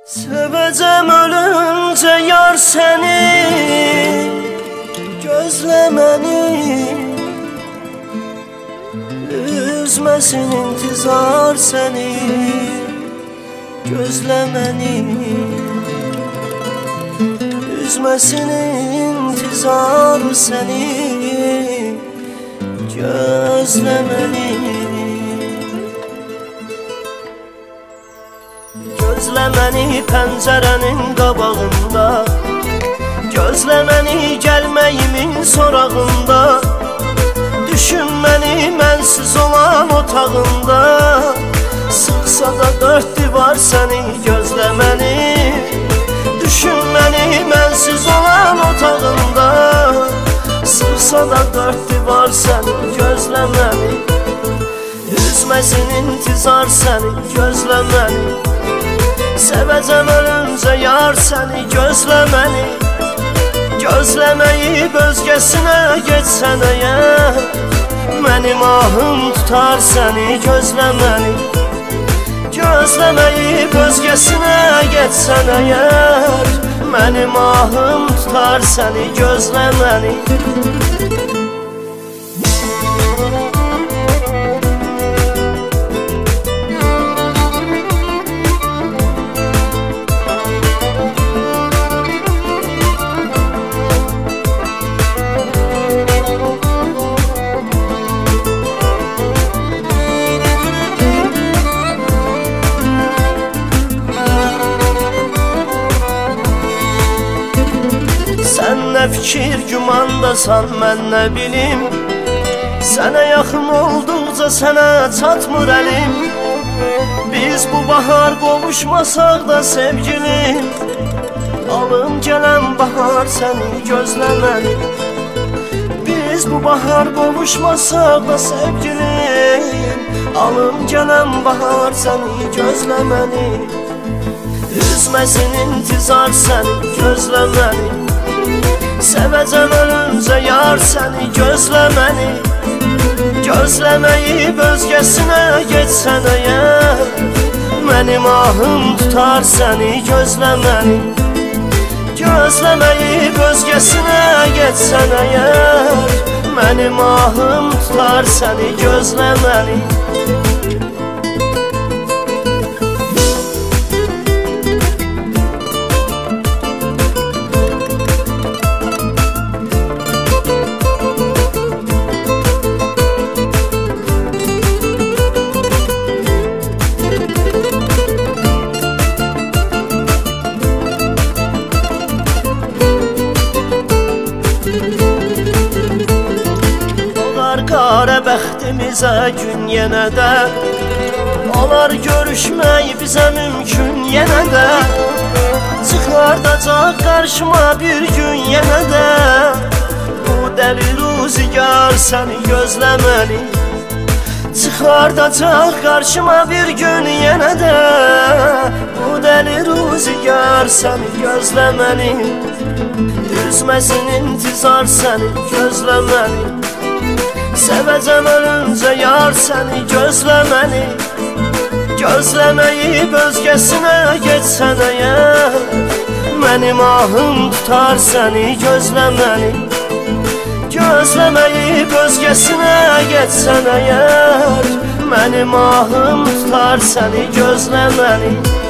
Sevəcəm ölüncə yar səni, gözlə məni. Üzməsin intizar səni, gözlə məni. Üzməsin intizar səni, gözlə məni. Gözlə məni pəncərənin qabağında, gözlə məni gəlməyimin sorağında. Düşün məni mənsiz olan otağında, sıxsa da dörd divar səni, gözlə məni. Düşün məni mənsiz olan otağında, sıxsa da dörd divar səni, gözlə məni. Üzməsin intizar səni, gözlə məni. Sevəcəm ölüncə yar səni, gözlə məni. Gözləməyib özgəsinə getsən əgər, mənim ahım tutar səni, gözlə məni. Gözləməyib özgəsinə getsən əgər, mənim ahım tutar səni, gözlə məni. Sən nə fikir gümandasan, mən nə bilim. Sənə yaxın olduqca sənə çatmır əlim. Biz bu bahar qovuşmasaq da sevgilim, alım gələn bahar səni, gözlə məni. Biz bu bahar qovuşmasaq da sevgilim, alım gələn bahar səni, gözlə məni. Üzməsin intizar səni, gözlə məni. Sevəcəm ölüncə yar səni, gözlə məni. Gözləməyib özgəsinə getsən əgər, mənim ahım tutar səni, gözlə məni. Gözləməyib özgəsinə getsən əgər, mənim ahım tutar səni, gözlə məni. Qara bəxtimizə gün yenə də, olar görüşmək bizə mümkün yenə də. Çıxardacaq qarşıma bir gün yenə də, bu dəli ruzigar səni, gözlə məni. Çıxardacaq qarşıma bir gün yenə də, bu dəli ruzigar səni, gözlə məni. Üzməsin intizar səni, gözlə məni. Sevəcəm ölüncə yar səni, gözlə məni. Gözləməyib özgəsinə getsən əgər, mənim ahım tutar səni, gözlə məni. Gözləməyib özgəsinə getsən əgər, mənim ahım tutar səni, gözlə məni.